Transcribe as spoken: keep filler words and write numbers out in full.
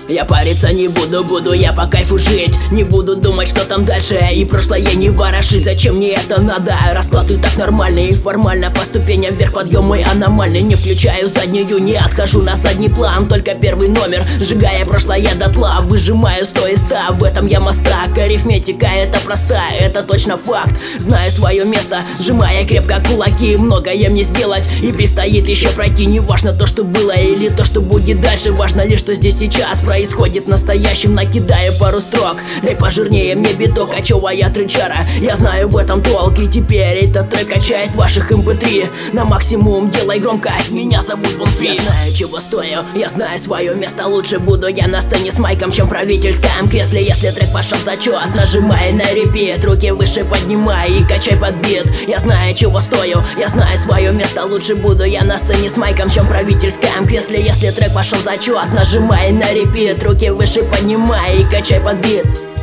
Я париться не буду, буду я по кайфу жить. Не буду думать, что там дальше, и прошлое не ворошить. Зачем мне это надо? Расклад и так нормальный, и формально по ступеням вверх подъемы аномальный. Не включаю заднюю, не отхожу на задний план. Только первый номер, сжигая прошлое дотла. Выжимаю сто из ста, в этом я мастак. Арифметика это простая, это точно факт. Знаю свое место, сжимая крепко кулаки. Многое мне сделать и предстоит еще пройти. Не важно то, что было или то, что будет дальше. Важно лишь, что здесь сейчас происходит настоящим. Накидаю пару строк, дай пожирнее мне биток. Кочевая трычара, я знаю в этом толк. И теперь этот трек качает ваших эм пэ три на максимум, делай громкость, меня зовут Бонфри. Я знаю, чего стою, я знаю свое место. Лучше буду я на сцене с майком, чем в правительском кресле. Если трек пошел в зачет, нажимай на репит, руки выше поднимай и качай под бит. Я знаю, чего стою, я знаю свое место. Лучше буду я на сцене с майком, чем в правительском кресле. Если трек пошел в зачет, нажимай на репит, руки выше поднимай и качай под бит.